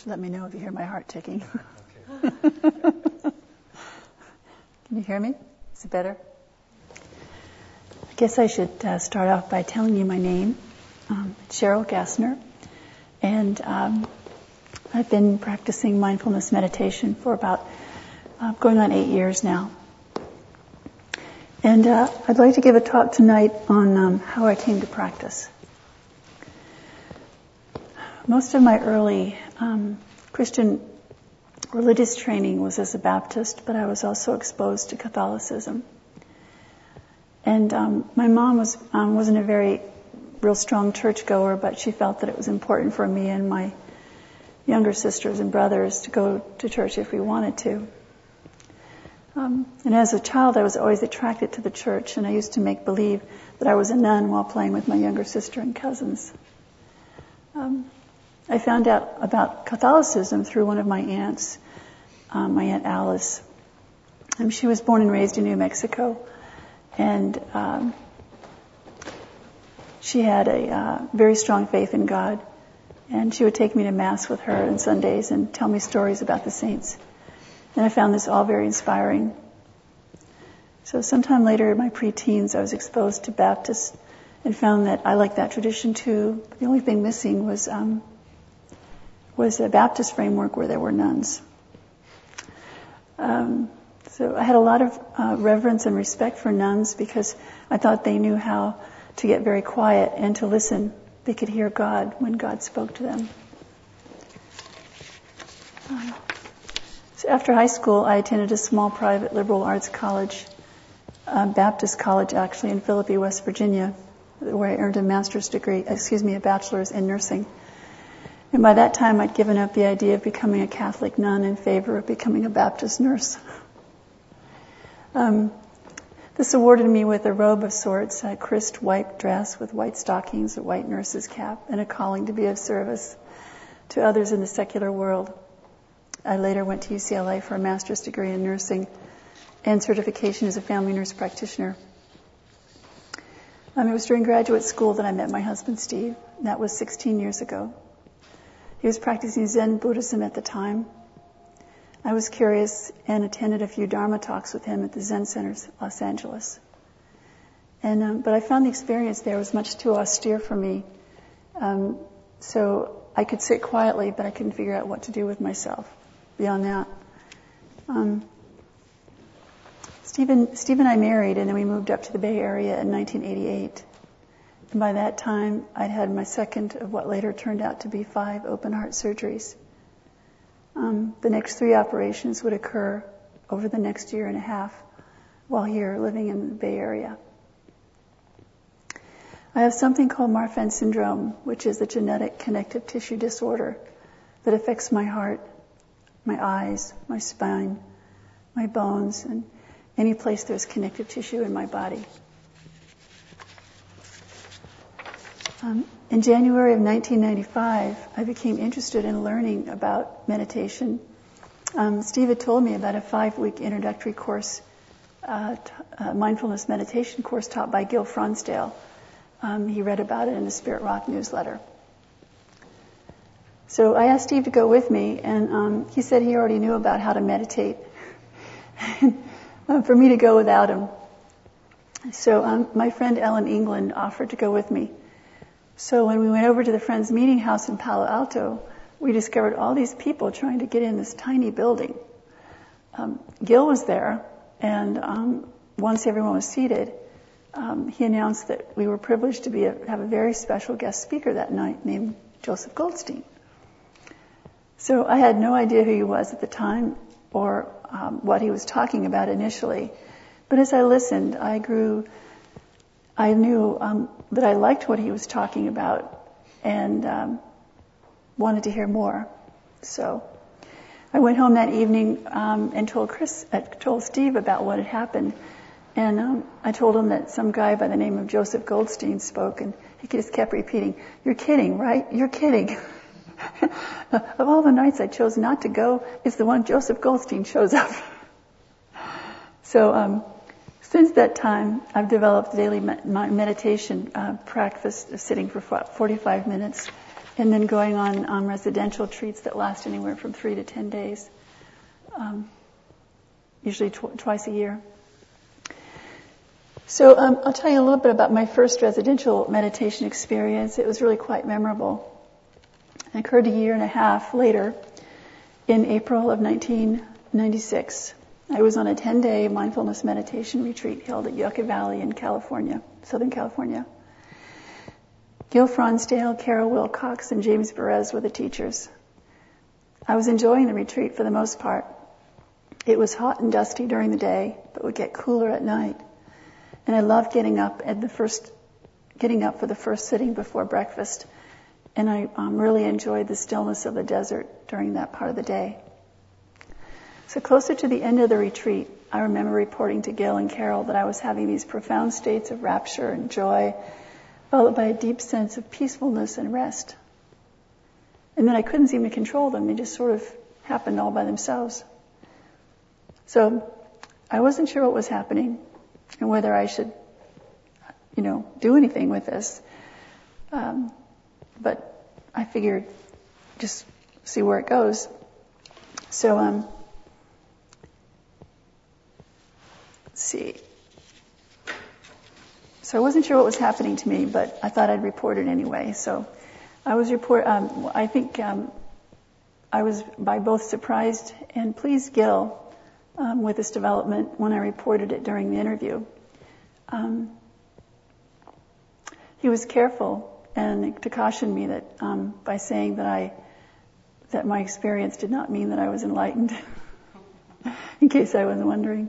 Just let me know if you hear my heart ticking. Okay. Can you hear me? Is it better? I guess I should start off by telling you my name. Cheryl Gassner. And I've been practicing mindfulness meditation for about going on 8 years now. And I'd like to give a talk tonight on how I came to practice. Most of my early Christian religious training was as a Baptist, but I was also exposed to Catholicism. And my mom wasn't a very real strong churchgoer, but she felt that it was important for me and my younger sisters and brothers to go to church if we wanted to. And as a child, I was always attracted to the church, and I used to make believe that I was a nun while playing with my younger sister and cousins. I found out about Catholicism through one of my aunts, my Aunt Alice. She was born and raised in New Mexico, and she had a very strong faith in God. And she would take me to Mass with her on Sundays and tell me stories about the saints. And I found this all very inspiring. So sometime later in my preteens, I was exposed to Baptists and found that I liked that tradition too. The only thing missing was a Baptist framework where there were nuns. So I had a lot of reverence and respect for nuns because I thought they knew how to get very quiet and to listen. They could hear God when God spoke to them. So after high school, I attended a small private liberal arts college, Baptist college actually, in Philippi, West Virginia, where I earned a bachelor's in nursing. And by that time, I'd given up the idea of becoming a Catholic nun in favor of becoming a Baptist nurse. This awarded me with a robe of sorts, a crisp white dress with white stockings, a white nurse's cap, and a calling to be of service to others in the secular world. I later went to UCLA for a master's degree in nursing and certification as a family nurse practitioner. It was during graduate school that I met my husband, Steve. That was 16 years ago. He was practicing Zen Buddhism at the time. I was curious and attended a few Dharma talks with him at the Zen Centers, Los Angeles. But I found the experience there was much too austere for me. So I could sit quietly, but I couldn't figure out what to do with myself beyond that. Steve and I married, and then we moved up to the Bay Area in 1988. And by that time, I'd had my second of what later turned out to be 5 open heart surgeries. The next 3 operations would occur over the next year and a half while here living in the Bay Area. I have something called Marfan syndrome, which is a genetic connective tissue disorder that affects my heart, my eyes, my spine, my bones, and any place there's connective tissue in my body. In January of 1995, I became interested in learning about meditation. Steve had told me about a 5-week introductory course, mindfulness meditation course taught by Gil Fronsdale. He read about it in the Spirit Rock newsletter. So I asked Steve to go with me, and he said he already knew about how to meditate, for me to go without him. So my friend Ellen England offered to go with me. So when we went over to the Friends Meeting House in Palo Alto, we discovered all these people trying to get in this tiny building. Gil was there, and once everyone was seated, he announced that we were privileged to have a very special guest speaker that night named Joseph Goldstein. So I had no idea who he was at the time or what he was talking about initially. But as I listened, I knew that I liked what he was talking about and wanted to hear more. So I went home that evening and told Steve about what had happened. And I told him that some guy by the name of Joseph Goldstein spoke, and he just kept repeating, "You're kidding, right? You're kidding." Of all the nights I chose not to go, it's the one Joseph Goldstein shows up. So since that time, I've developed daily meditation practice, sitting for 45 minutes and then going on residential retreats that last anywhere from 3 to 10 days, usually twice a year. So I'll tell you a little bit about my first residential meditation experience. It was really quite memorable. It occurred a year and a half later, in April of 1996. I was on a 10-day mindfulness meditation retreat held at Yucca Valley in California, Southern California. Gil Fronsdale, Carol Wilcox, and James Perez were the teachers. I was enjoying the retreat for the most part. It was hot and dusty during the day, but would get cooler at night. And I loved getting up for the first sitting before breakfast. And I really enjoyed the stillness of the desert during that part of the day. So closer to the end of the retreat, I remember reporting to Gil and Carol that I was having these profound states of rapture and joy, followed by a deep sense of peacefulness and rest. And then I couldn't seem to control them. They just sort of happened all by themselves. So I wasn't sure what was happening and whether I should, do anything with this. But I figured just see where it goes. So, let's see. So I wasn't sure what was happening to me, but I thought I'd report it anyway. So I was I was by both surprised and pleased Gil with this development when I reported it during the interview. He was careful and to caution me that by saying that my experience did not mean that I was enlightened, in case I was wondering.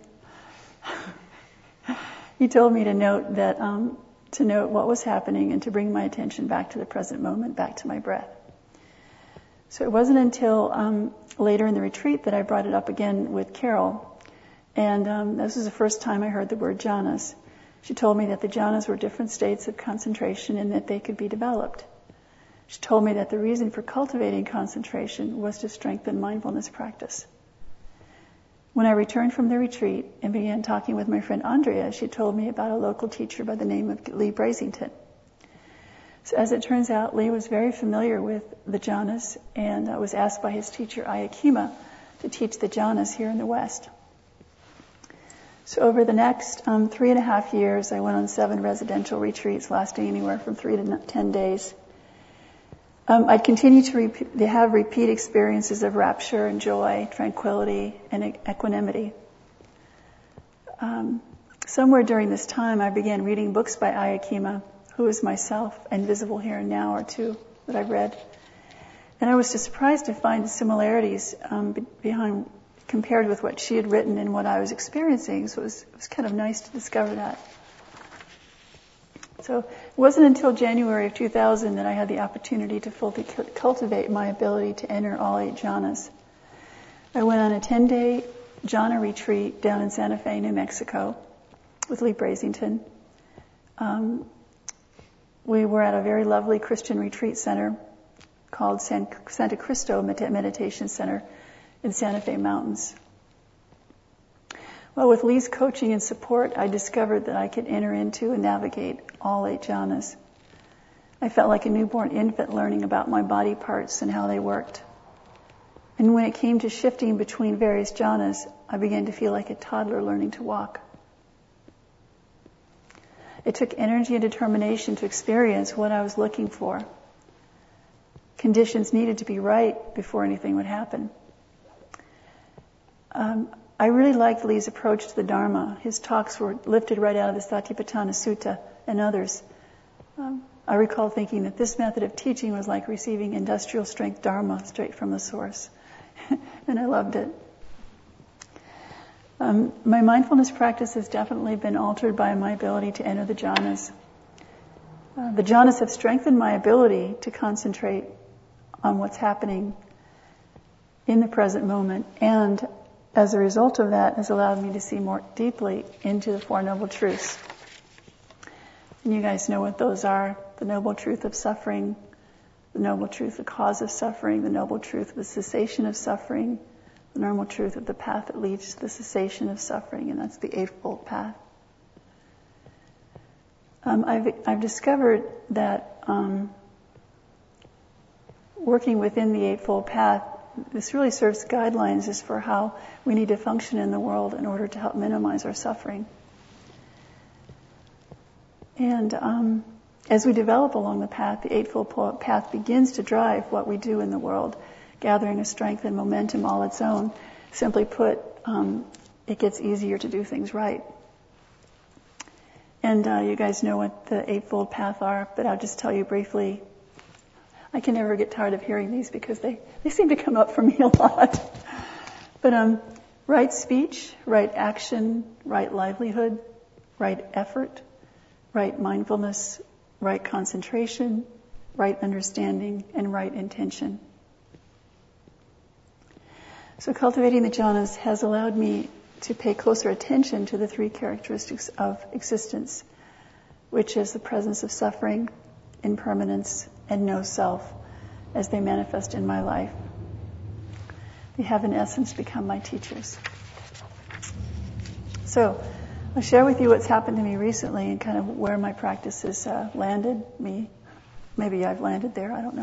He told me to note what was happening and to bring my attention back to the present moment, back to my breath. So it wasn't until later in the retreat that I brought it up again with Carol, and this was the first time I heard the word jhanas. She told me that the jhanas were different states of concentration and that they could be developed. She told me that the reason for cultivating concentration was to strengthen mindfulness practice. When I returned from the retreat and began talking with my friend Andrea, she told me about a local teacher by the name of Lee Brasington. So as it turns out, Lee was very familiar with the jhanas and was asked by his teacher Ayakima to teach the jhanas here in the West. So over the next 3.5 years, I went on 7 residential retreats lasting anywhere from 3 to 10 days. I'd continue to have repeat experiences of rapture and joy, tranquility, and equanimity. Somewhere during this time, I began reading books by Ayakima, Who is Myself, and Visible Here and Now are 2 that I've read. And I was surprised to find the similarities compared with what she had written and what I was experiencing. So it was kind of nice to discover that. So it wasn't until January of 2000 that I had the opportunity to fully cultivate my ability to enter all 8 jhanas. I went on a 10-day jhana retreat down in Santa Fe, New Mexico, with Lee Brasington. We were at a very lovely Christian retreat center called Santa Cristo Meditation Center in Santa Fe Mountains. Well, with Lee's coaching and support, I discovered that I could enter into and navigate all 8 jhanas. I felt like a newborn infant learning about my body parts and how they worked. And when it came to shifting between various jhanas, I began to feel like a toddler learning to walk. It took energy and determination to experience what I was looking for. Conditions needed to be right before anything would happen. I really liked Lee's approach to the Dharma. His talks were lifted right out of the Satipatthana Sutta and others. I recall thinking that this method of teaching was like receiving industrial strength Dharma straight from the source. And I loved it. My mindfulness practice has definitely been altered by my ability to enter the jhanas. The jhanas have strengthened my ability to concentrate on what's happening in the present moment, and as a result of that has allowed me to see more deeply into the Four Noble Truths. And you guys know what those are: the noble truth of suffering, the noble truth, the cause of suffering, the noble truth of the cessation of suffering, the noble truth of the path that leads to the cessation of suffering, and that's the Eightfold Path. I've discovered that working within the Eightfold Path, this really serves guidelines as for how we need to function in the world in order to help minimize our suffering. And as we develop along the path, the Eightfold Path begins to drive what we do in the world, gathering a strength and momentum all its own. Simply put, it gets easier to do things right. And you guys know what the Eightfold Path are, but I'll just tell you briefly. I can never get tired of hearing these because they seem to come up for me a lot. But right speech, right action, right livelihood, right effort, right mindfulness, right concentration, right understanding, and right intention. So cultivating the jhanas has allowed me to pay closer attention to the three characteristics of existence, which is the presence of suffering, impermanence, and no self, as they manifest in my life. They have in essence become my teachers. So I'll share with you what's happened to me recently and kind of where my practice has landed me. Maybe I've landed there, I don't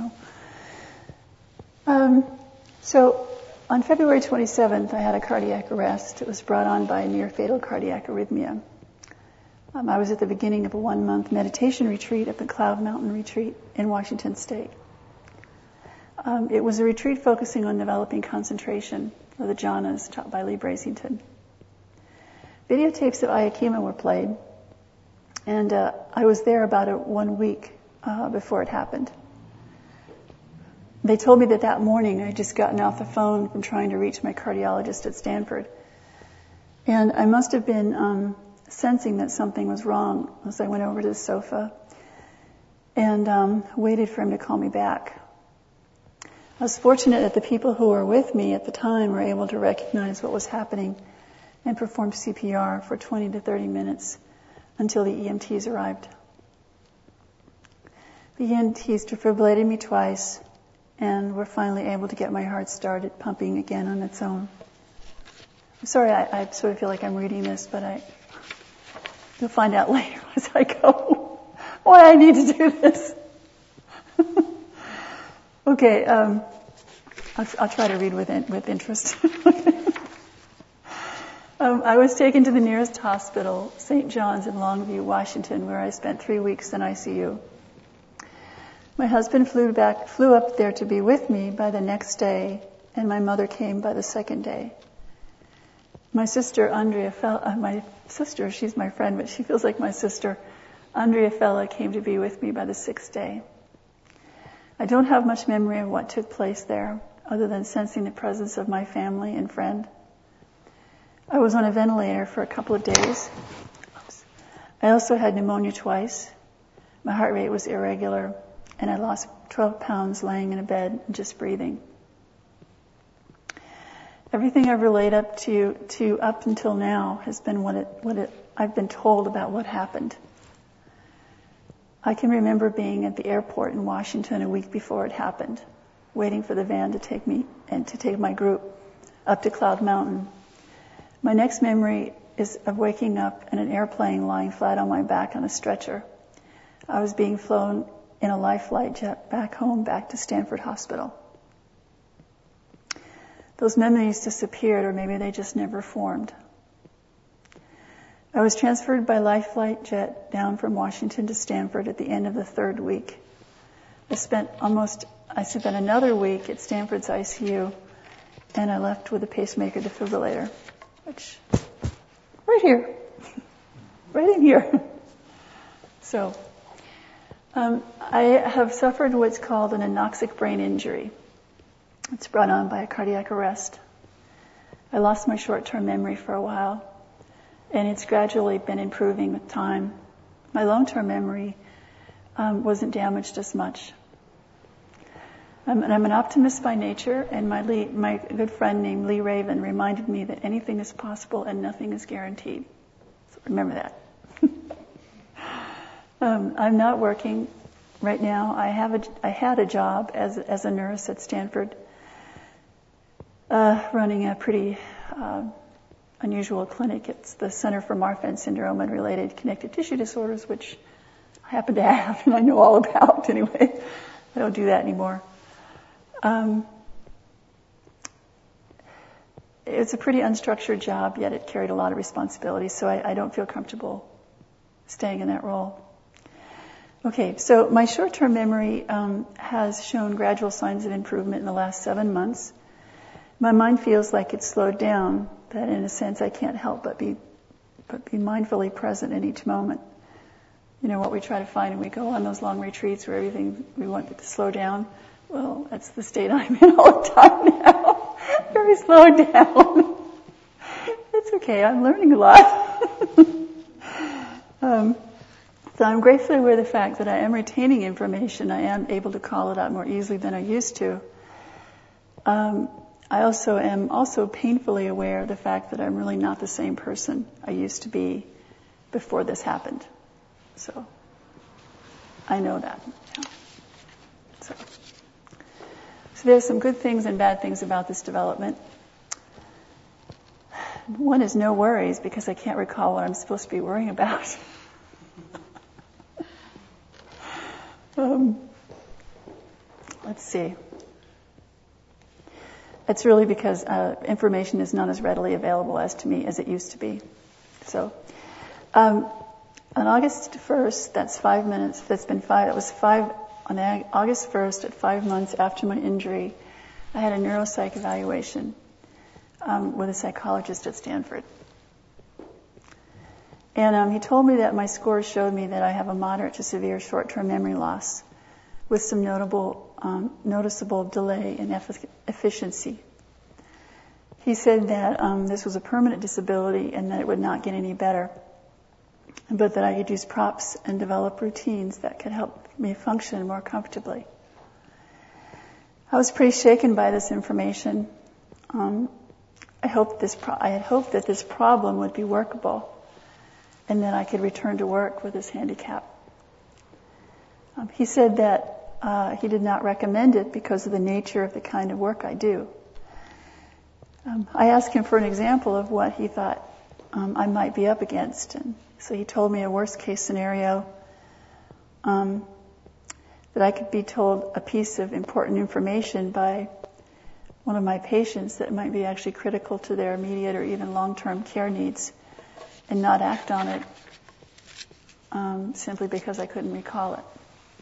know. So on February 27th, I had a cardiac arrest. It was brought on by a near-fatal cardiac arrhythmia. I was at the beginning of a 1-month meditation retreat at the Cloud Mountain Retreat in Washington State. It was a retreat focusing on developing concentration, or the jhanas, taught by Lee Brasington. Videotapes of Ayakema were played, and I was there about 1 week before it happened. They told me that morning I'd just gotten off the phone from trying to reach my cardiologist at Stanford. And I must have been sensing that something was wrong as I went over to the sofa and waited for him to call me back. I was fortunate that the people who were with me at the time were able to recognize what was happening and perform CPR for 20 to 30 minutes until the EMTs arrived. The EMTs defibrillated me twice and were finally able to get my heart started pumping again on its own. I'm sorry, I sort of feel like I'm reading this, but you'll find out later as I go why I need to do this. Okay, I'll try to read with interest. I was taken to the nearest hospital, St. John's in Longview, Washington, where I spent 3 weeks in ICU. My husband flew up there to be with me by the next day, and my mother came by the second day. My sister, Andrea she's my friend, but she feels like my sister, Andrea Fella, came to be with me by the 6th day. I don't have much memory of what took place there, other than sensing the presence of my family and friend. I was on a ventilator for a couple of days. I also had pneumonia twice. My heart rate was irregular, and I lost 12 pounds laying in a bed and just breathing. Everything I've relayed up to up until now has been what I've been told about what happened. I can remember being at the airport in Washington a week before it happened, waiting for the van to take me and to take my group up to Cloud Mountain. My next memory is of waking up in an airplane lying flat on my back on a stretcher. I was being flown in a life flight jet back home, back to Stanford Hospital. Those memories disappeared, or maybe they just never formed. I was transferred by life flight jet down from Washington to Stanford at the end of the 3rd week. I spent another week at Stanford's ICU, and I left with a pacemaker defibrillator, which, right here, right in here. So, I have suffered what's called an anoxic brain injury. It's brought on by a cardiac arrest. I lost my short-term memory for a while, and it's gradually been improving with time. My long-term memory wasn't damaged as much. And I'm an optimist by nature, and my good friend named Lee Raven reminded me that anything is possible and nothing is guaranteed. So remember that. I'm not working right now. I had a job as a nurse at Stanford, running a pretty unusual clinic. It's the Center for Marfan Syndrome and Related Connective Tissue Disorders, which I happen to have and I know all about anyway. I don't do that anymore. It's a pretty unstructured job, yet it carried a lot of responsibility, so I don't feel comfortable staying in that role. Okay, so my short-term memory has shown gradual signs of improvement in the last 7 months. My mind feels like it's slowed down, that in a sense I can't help but be mindfully present in each moment. You know, what we try to find when we go on those long retreats where everything we want it to slow down. Well, that's the state I'm in all the time now. Very slowed down. It's okay, I'm learning a lot. So I'm gratefully aware of the fact that I am retaining information. I am able to call it out more easily than I used to. I also am painfully aware of the fact that I'm really not the same person I used to be before this happened. So I know that. Yeah. So there's some good things and bad things about this development. One is no worries, because I can't recall what I'm supposed to be worrying about. Let's see. It's really because information is not as readily available as to me as it used to be. So, on August 1st, that's 5 minutes. On August 1st, at 5 months after my injury, I had a neuropsych evaluation with a psychologist at Stanford. And he told me that my scores showed me that I have a moderate to severe short-term memory loss with some noticeable delay in efficiency. He said that this was a permanent disability and that it would not get any better, but that I could use props and develop routines that could help me function more comfortably. I was pretty shaken by this information. I had hoped that this problem would be workable and that I could return to work with this handicap. He said that he did not recommend it because of the nature of the kind of work I do. I asked him for an example of what he thought I might be up against, and so he told me a worst-case scenario, that I could be told a piece of important information by one of my patients that might be actually critical to their immediate or even long-term care needs, and not act on it simply because I couldn't recall it.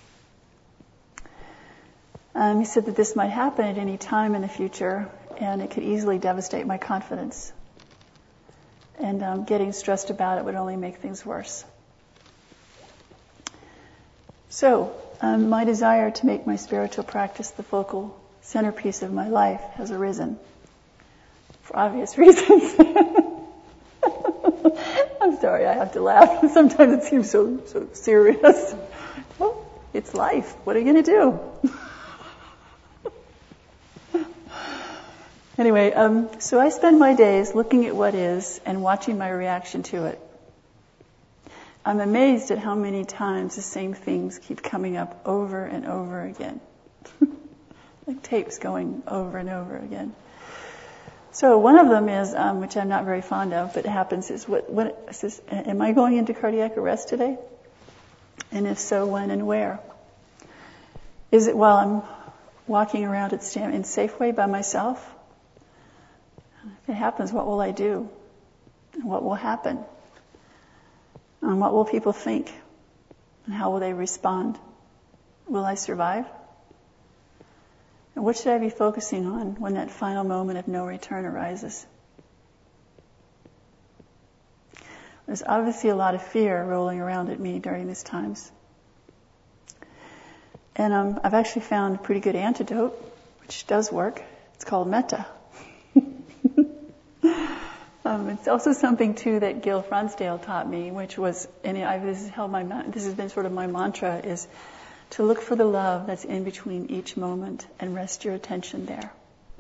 He said that this might happen at any time in the future, and it could easily devastate my confidence. And getting stressed about it would only make things worse. So, my desire to make my spiritual practice the focal centerpiece of my life has arisen, for obvious reasons. I'm sorry, I have to laugh. Sometimes it seems so serious. Well, it's life. What are you going to do? Anyway, so I spend my days looking at what is and watching my reaction to it. I'm amazed at how many times the same things keep coming up over and over again. Like tapes going over and over again. So one of them is, which I'm not very fond of, but it happens, is am I going into cardiac arrest today? And if so, when and where? Is it while I'm walking around in Safeway by myself? If it happens, what will I do? And what will happen? And what will people think? And how will they respond? Will I survive? And what should I be focusing on when that final moment of no return arises? There's obviously a lot of fear rolling around at me during these times. And I've actually found a pretty good antidote, which does work. It's called metta. It's also something too that Gil Fronsdale taught me, which was, this has been sort of my mantra, is to look for the love that's in between each moment and rest your attention there.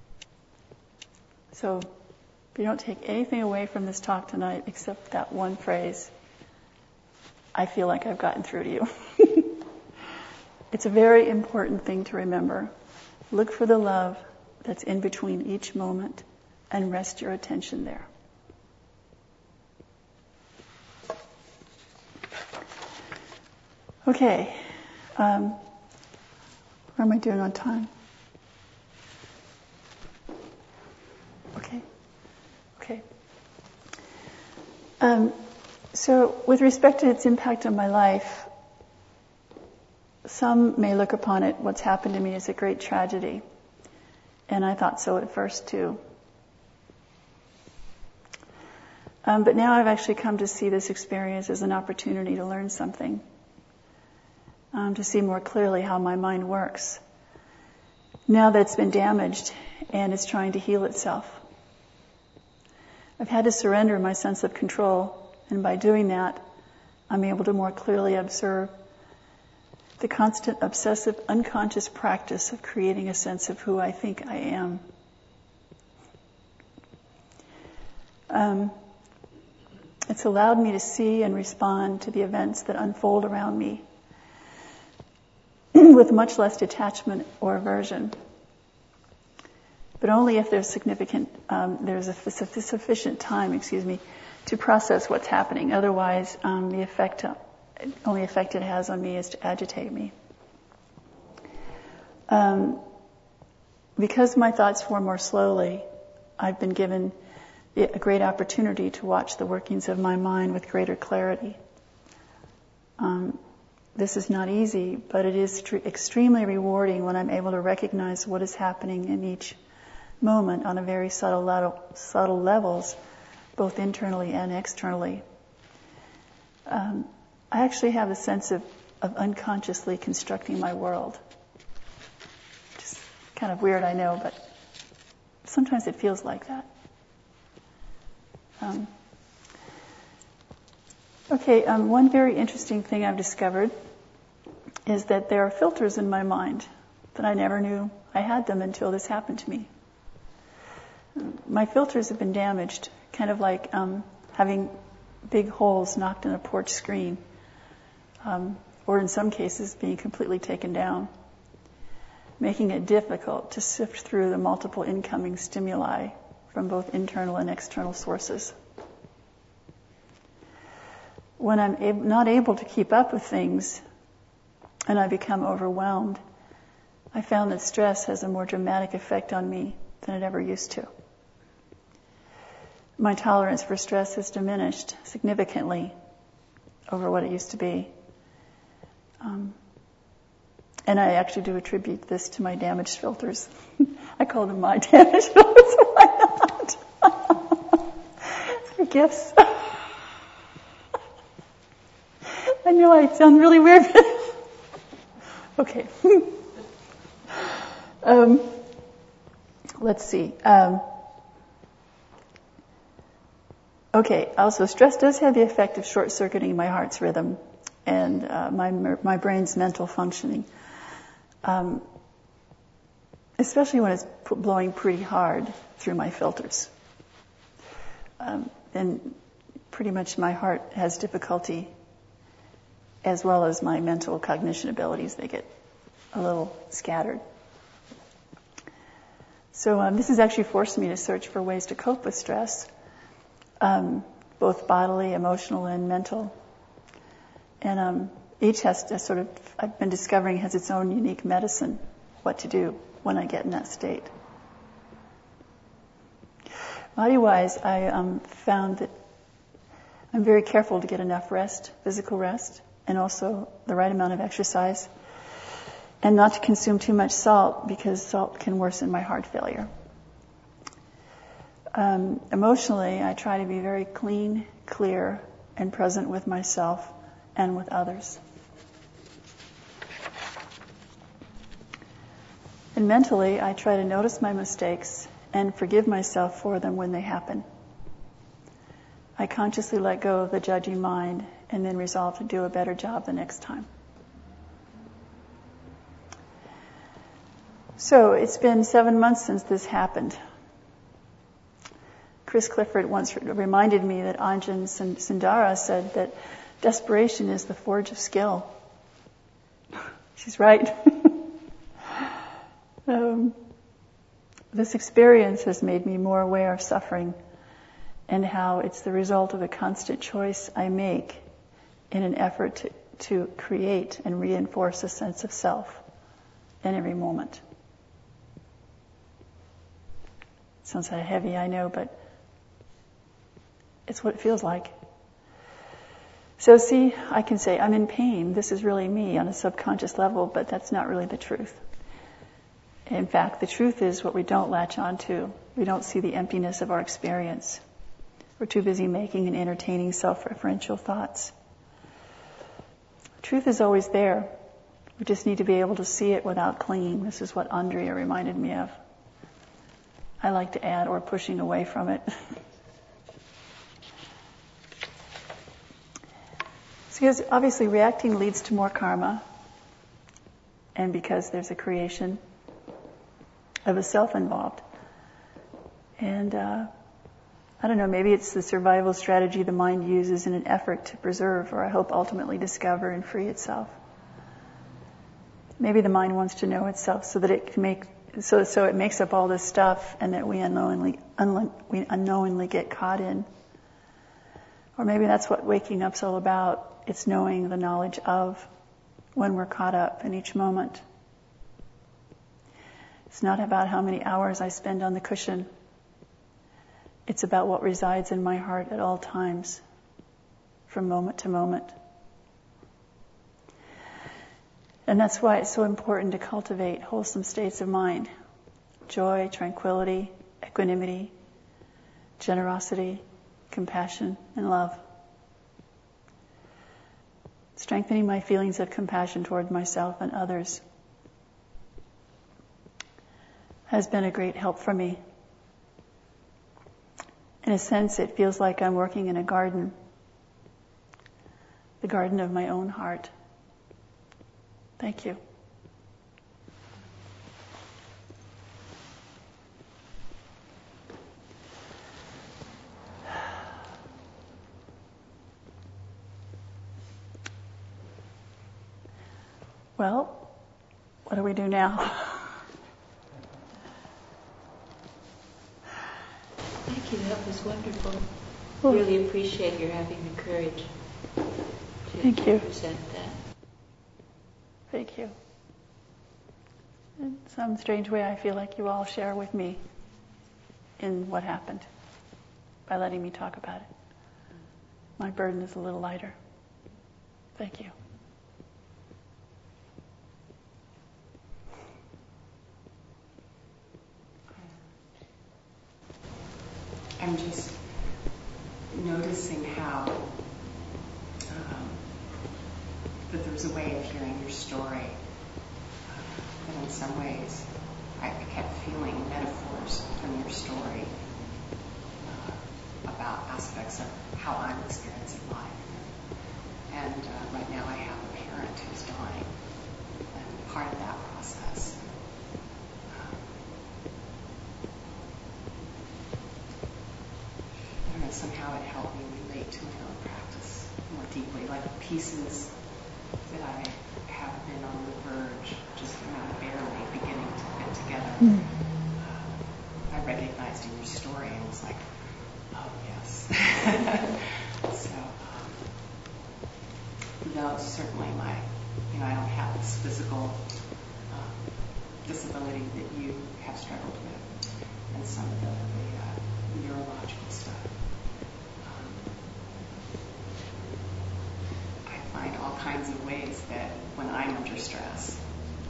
So, if you don't take anything away from this talk tonight except that one phrase, I feel like I've gotten through to you. It's a very important thing to remember. Look for the love that's in between each moment and rest your attention there. Okay. What am I doing on time? Okay. So with respect to its impact on my life, some may look upon it, what's happened to me, as a great tragedy. And I thought so at first too. But now I've actually come to see this experience as an opportunity to learn something. To see more clearly how my mind works. Now that it's been damaged and it's trying to heal itself. I've had to surrender my sense of control, and by doing that, I'm able to more clearly observe the constant obsessive unconscious practice of creating a sense of who I think I am. It's allowed me to see and respond to the events that unfold around me with much less detachment or aversion. But only if there's there's a sufficient time, to process what's happening. Otherwise, the only effect it has on me is to agitate me. Because my thoughts form more slowly, I've been given a great opportunity to watch the workings of my mind with greater clarity. This is not easy, but it is extremely rewarding when I'm able to recognize what is happening in each moment on a very subtle levels, both internally and externally. I actually have a sense of unconsciously constructing my world. Just kind of weird, I know, but sometimes it feels like that. One very interesting thing I've discovered is that there are filters in my mind that I never knew I had them until this happened to me. My filters have been damaged, kind of like having big holes knocked in a porch screen, or in some cases being completely taken down, making it difficult to sift through the multiple incoming stimuli from both internal and external sources. When I'm not able to keep up with things and I become overwhelmed, I found that stress has a more dramatic effect on me than it ever used to. My tolerance for stress has diminished significantly over what it used to be. And I actually do attribute this to my damaged filters. I call them my damaged filters. Why not? They're gifts. I know I sound really weird. Okay. Let's see. Also stress does have the effect of short-circuiting my heart's rhythm and my brain's mental functioning. Especially when it's blowing pretty hard through my filters. And pretty much my heart has difficulty, as well as my mental cognition abilities. They get a little scattered. So this has actually forced me to search for ways to cope with stress, both bodily, emotional, and mental. And each has to I've been discovering, has its own unique medicine, what to do when I get in that state. Body-wise, I found that I'm very careful to get enough rest, physical rest, and also the right amount of exercise, and not to consume too much salt, because salt can worsen my heart failure. Emotionally, I try to be very clean, clear, and present with myself and with others. And mentally, I try to notice my mistakes and forgive myself for them when they happen. I consciously let go of the judging mind and then resolve to do a better job the next time. So it's been 7 months since this happened. Chris Clifford once reminded me that Ajahn Sundara said that desperation is the forge of skill. She's right. This experience has made me more aware of suffering and how it's the result of a constant choice I make in an effort to create and reinforce a sense of self in every moment. Sounds kind of heavy, I know, but It's what it feels like. So see, I can say, I'm in pain. This is really me on a subconscious level, but that's not really the truth. In fact, the truth is what we don't latch on to. We don't see the emptiness of our experience. We're too busy making and entertaining self-referential thoughts. Truth is always there. We just need to be able to see it without clinging. This is what Andrea reminded me of. I like to add, or pushing away from it. Because obviously reacting leads to more karma, and because there's a creation of a self involved. And I don't know, maybe it's the survival strategy the mind uses in an effort to preserve, or I hope ultimately discover and free itself. Maybe the mind wants to know itself so that it can make, so it makes up all this stuff, and that we unknowingly get caught in. Or maybe that's what waking up's all about. It's knowing the knowledge of when we're caught up in each moment. It's not about how many hours I spend on the cushion. It's about what resides in my heart at all times, from moment to moment. And that's why it's so important to cultivate wholesome states of mind. Joy, tranquility, equanimity, generosity, compassion, and love. Strengthening my feelings of compassion toward myself and others has been a great help for me. In a sense, it feels like I'm working in a garden, the garden of my own heart. Thank you. Well, what do we do now? Thank you, that was wonderful. Well, Really appreciate your having the courage to Thank you. present that. Thank you. In some strange way, I feel like you all share with me in what happened by letting me talk about it. My burden is a little lighter. Thank you. I'm just noticing how that there's a way of hearing your story. And in some ways, I kept feeling metaphors from your story about aspects of how I'm experiencing life. And right now I have a parent who's dying. And part of that process somehow it helped me relate to my own practice more deeply, like pieces that I have been on the verge, just barely beginning to fit together. I recognized in your story and was like, oh yes. So, no, certainly I don't have this physical disability that you have struggled with, and some of the neurological stuff. Find all kinds of ways that when I'm under stress,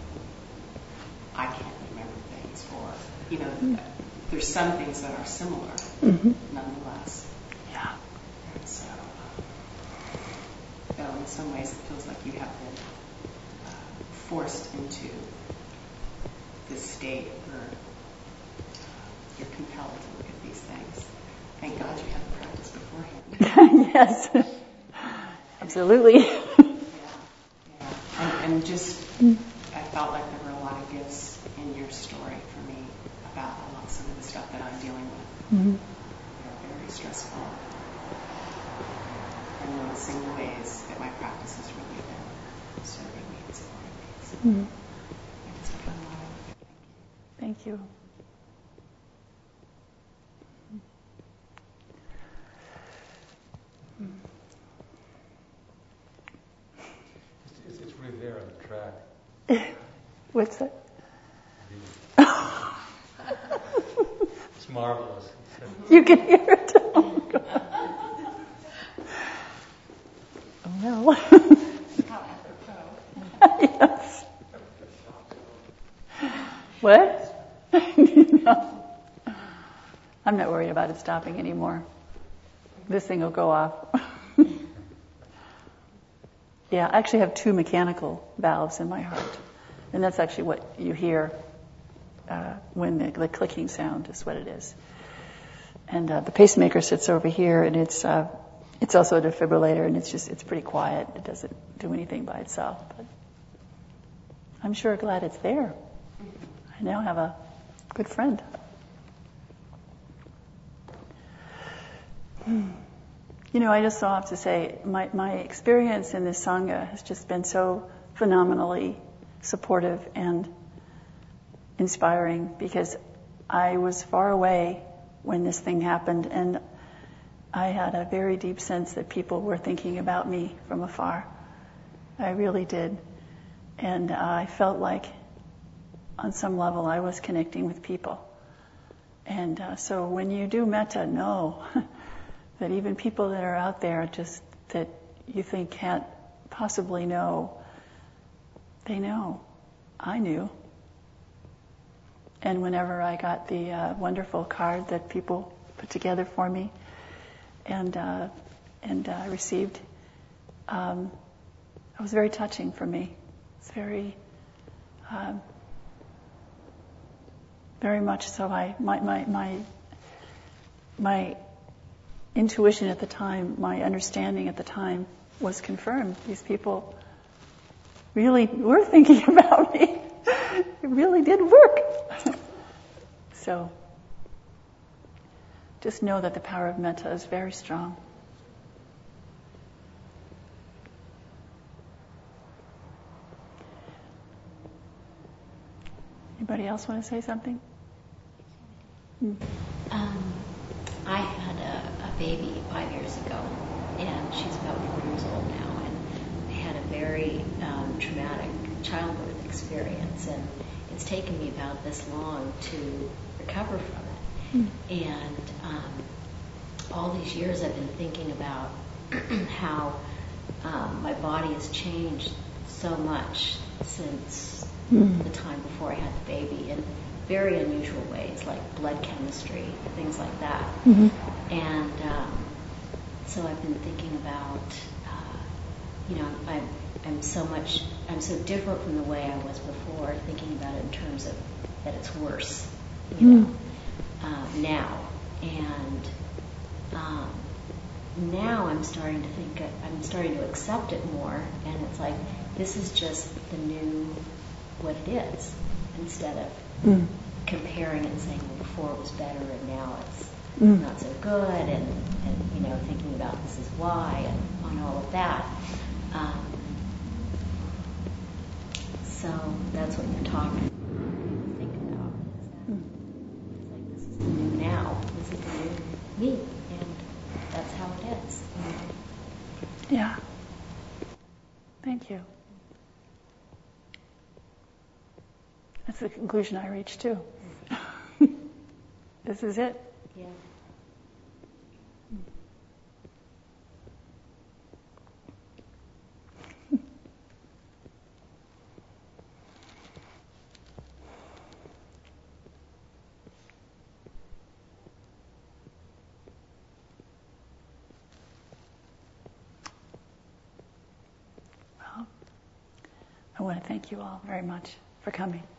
I can't remember things, or, there's some things that are similar, nonetheless. Yeah. And so, though in some ways it feels like you have been forced into this state where you're compelled to look at these things. Thank God you had the practice beforehand. Yes. Absolutely. Yeah. And just, I felt like there were a lot of gifts in your story for me about some of the stuff that I'm dealing with. They're very stressful. And noticing the ways that my practice has really been serving me and supporting me. So I just have a lot of it. Thank you. It's really there on the track. What's that? It's marvelous. You can hear it. Oh, God. beautiful. How apropos. Yes. What? No. I'm not worried about it stopping anymore. This thing will go off. Yeah, I actually have 2 mechanical valves in my heart. And that's actually what you hear when the clicking sound is what it is. And the pacemaker sits over here, and it's also a defibrillator, and it's pretty quiet. It doesn't do anything by itself. But I'm sure glad it's there. I now have a good friend. You know, I just have to say, my experience in this Sangha has just been so phenomenally supportive and inspiring, because I was far away when this thing happened, and I had a very deep sense that people were thinking about me from afar. I really did. And I felt like on some level I was connecting with people. And so when you do metta, know that even people that are out there just that you think can't possibly know, they know. I knew. And whenever I got the wonderful card that people put together for me and I received, it was very touching for me. It's very much so. My intuition at the time, my understanding at the time was confirmed. These people really were thinking about me. It really did work. So just know that the power of metta is very strong. Anybody else want to say something? I had a baby 5 years ago, and she's about 4 years old now, and I had a very traumatic childbirth experience, and it's taken me about this long to recover from it. And all these years I've been thinking about how my body has changed so much since the time before I had the baby, in very unusual ways, like blood chemistry, things like that. And so I've been thinking about, I'm so different from the way I was before, thinking about it in terms of that it's worse, now. And now I'm starting to accept it more, and it's like, this is just the new, what it is, instead of comparing it and saying, well, before it was better and now it's not so good, and thinking about this is why, and on all of that. So that's what you're talking to think about. It's like, this is the new now. This is the new me, and that's how it is. Yeah. Thank you. That's the conclusion I reached too. This is it. Yeah. Well, I want to thank you all very much for coming.